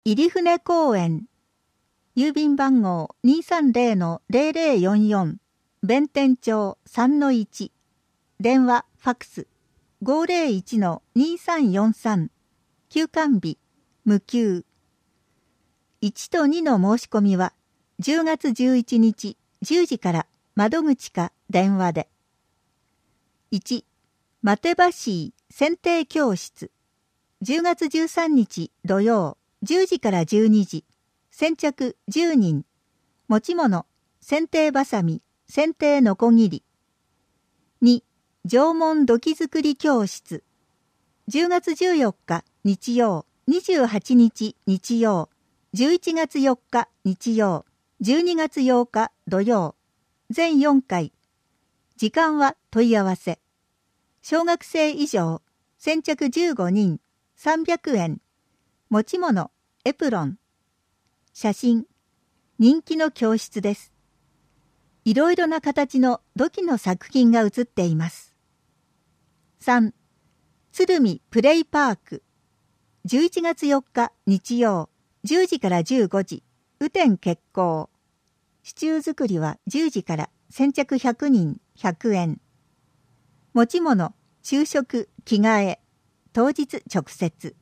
入船公園。郵便番号 230-0044 弁天町 3-1 電話ファックス 501-2343 休館日無休。1と2の申し込みは10月11日10時から窓口か電話で。1、待てばしい選定教室。10月13日土曜10時から12時。先着10人。持ち物、剪定ばさみ、剪定のこぎり。2、縄文土器作り教室。10月14日日曜、28日日曜、11月4日日曜、12月8日土曜。全4回。時間は問い合わせ。小学生以上、先着15人、300円。持ち物、エプロン。写真。人気の教室です。いろいろな形の土器の作品が写っています。3、鶴見プレイパーク。11月4日日曜、10時から15時。雨天決行。シチュー作りは10時から先着100人100円。持ち物、昼食、着替え。当日直接。